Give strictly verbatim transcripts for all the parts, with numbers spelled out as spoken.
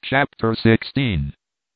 Chapter sixteen.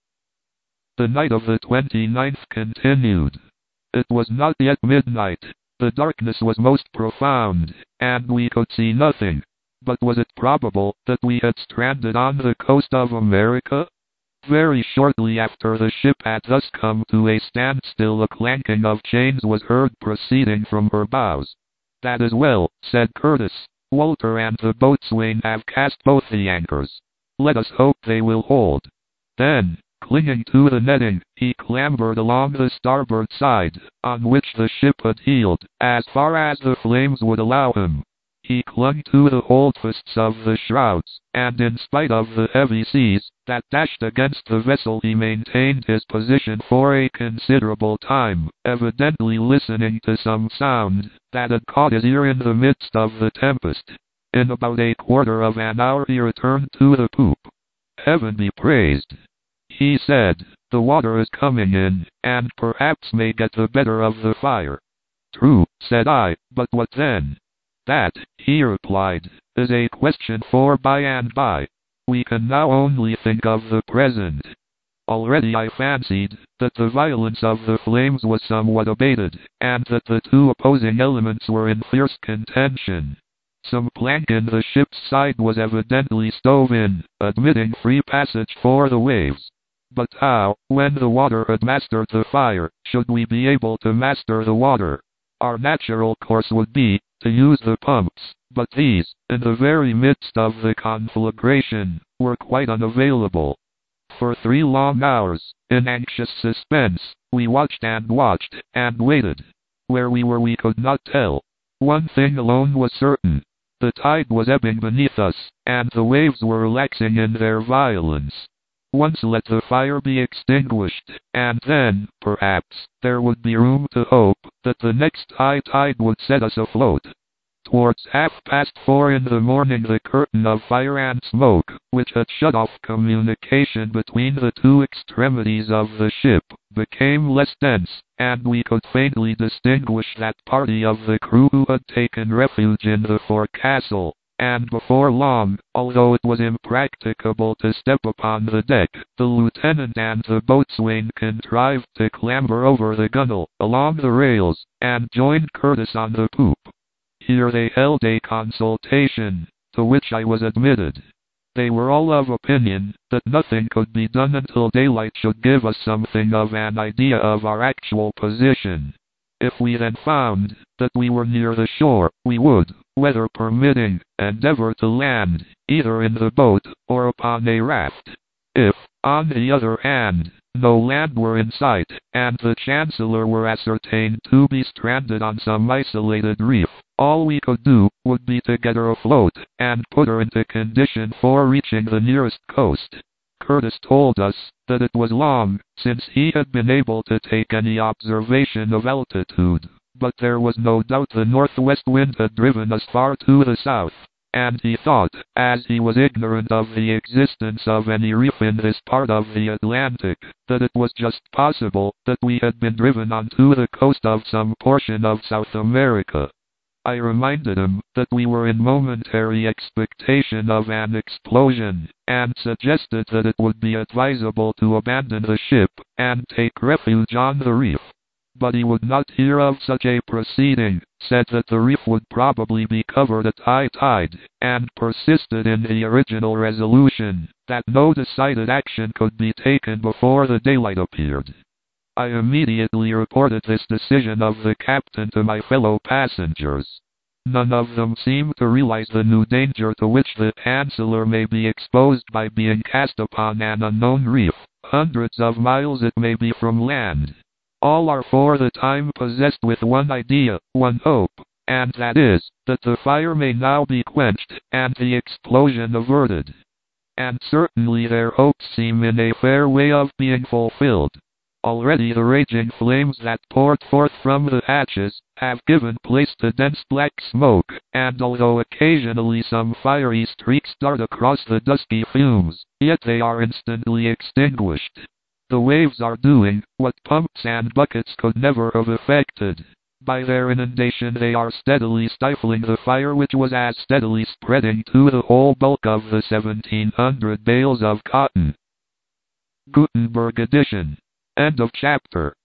The night of the twenty-ninth continued. It was not yet midnight. The darkness was most profound, and we could see nothing. But was it probable that we had stranded on the coast of America? Very shortly after the ship had thus come to a standstill, a clanking of chains was heard proceeding from her bows. "That is well," said Curtis. "Walter and the boatswain have cast both the anchors. Let us hope they will hold." Then, clinging to the netting, he clambered along the starboard side, on which the ship had heeled, as far as the flames would allow him. He clung to the holdfasts of the shrouds, and in spite of the heavy seas that dashed against the vessel, he maintained his position for a considerable time, evidently listening to some sound that had caught his ear in the midst of the tempest. In about a quarter of an hour he returned to the poop. "Heaven be praised," he said. "The water is coming in, and perhaps may get the better of the fire." "True," said I, "but what then?" "That," he replied, "is a question for by and by. We can now only think of the present." Already I fancied that the violence of the flames was somewhat abated, and that the two opposing elements were in fierce contention. Some plank in the ship's side was evidently stove in, admitting free passage for the waves. But how, when the water had mastered the fire, should we be able to master the water? Our natural course would be to use the pumps, but these, in the very midst of the conflagration, were quite unavailable. For three long hours, in anxious suspense, we watched and watched, and waited. Where we were we could not tell. One thing alone was certain. The tide was ebbing beneath us, and the waves were relaxing in their violence. Once let the fire be extinguished, and then, perhaps, there would be room to hope that the next high tide would set us afloat. Towards half past four in the morning the curtain of fire and smoke, which had shut off communication between the two extremities of the ship, became less dense, and we could faintly distinguish that party of the crew who had taken refuge in the forecastle. And before long, although it was impracticable to step upon the deck, the lieutenant and the boatswain contrived to clamber over the gunwale, along the rails, and joined Curtis on the poop. Here they held a consultation, to which I was admitted. They were all of opinion that nothing could be done until daylight should give us something of an idea of our actual position. If we then found that we were near the shore, we would, weather permitting, endeavor to land, either in the boat, or upon a raft. If, on the other hand, no land were in sight, and the Chancellor were ascertained to be stranded on some isolated reef, all we could do would be to get her afloat, and put her into condition for reaching the nearest coast. Curtis told us that it was long since he had been able to take any observation of altitude, but there was no doubt the northwest wind had driven us far to the south, and he thought, as he was ignorant of the existence of any reef in this part of the Atlantic, that it was just possible that we had been driven onto the coast of some portion of South America. I reminded him that we were in momentary expectation of an explosion, and suggested that it would be advisable to abandon the ship, and take refuge on the reef. But he would not hear of such a proceeding, said that the reef would probably be covered at high tide, and persisted in the original resolution, that no decided action could be taken before the daylight appeared. I immediately reported this decision of the captain to my fellow passengers. None of them seemed to realize the new danger to which the Chancellor may be exposed by being cast upon an unknown reef, hundreds of miles it may be from land. All are for the time possessed with one idea, one hope, and that is, that the fire may now be quenched, and the explosion averted. And certainly their hopes seem in a fair way of being fulfilled. Already the raging flames that poured forth from the hatches have given place to dense black smoke, and although occasionally some fiery streaks dart across the dusky fumes, yet they are instantly extinguished. The waves are doing what pumps and buckets could never have effected. By their inundation they are steadily stifling the fire which was as steadily spreading to the whole bulk of the seventeen hundred bales of cotton. Gutenberg edition. End of chapter.